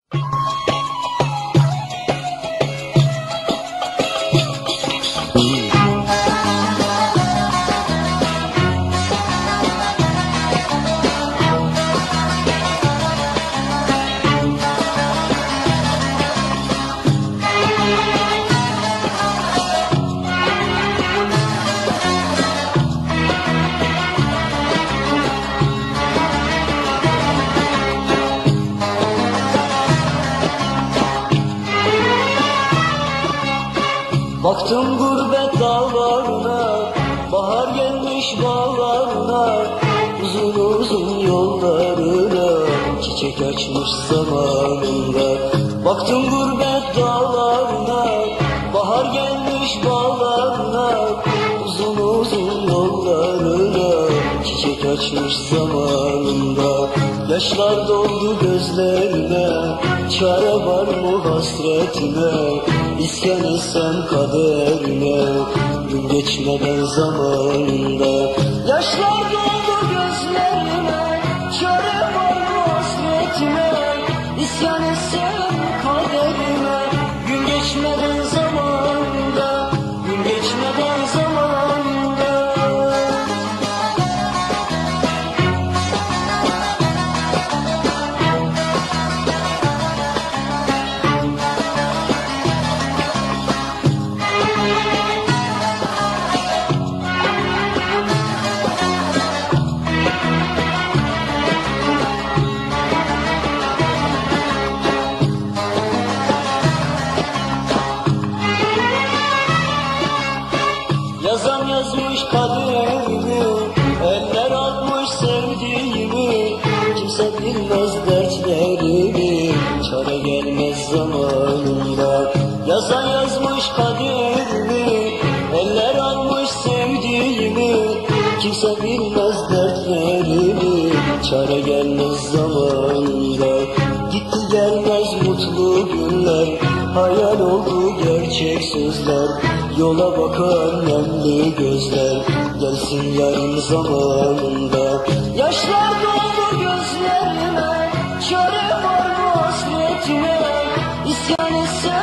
Baktım gurbet dağlarına, bahar gelmiş bağlarına, uzun uzun yollarına, çiçek açmış zamanında. Baktım gurbet dağlarına, bahar gelmiş bağlarına, uzun uzun yollarına, çiçek açmış zamanında. Yaşlar doldu gözlerime, çare var mı hasretime? İsyan etsem kaderine, gün geçmeden zamanında. Yaşlar doldu gözlerime, çare var mı hasretime? İsyan etsem kaderime, gün geçmeden zamanında, gün geçmeden zamanında. Yazan yazmış kaderimi, eller atmış sevdiğimi, kimse bilmez dertlerimi, çare gelmez zamanında. Yazan yazmış kaderimi, eller atmış sevdiğimi, kimse bilmez dertlerimi, çare gelmez zamanında. Gitti gelmez mutlu günler, hayal oldu gerçek sözler, yola bakan nemli gözler, gelsin yarın zamanında. Yaşlar doldu gözlerime, çare var mı hasretime? İsyan etsem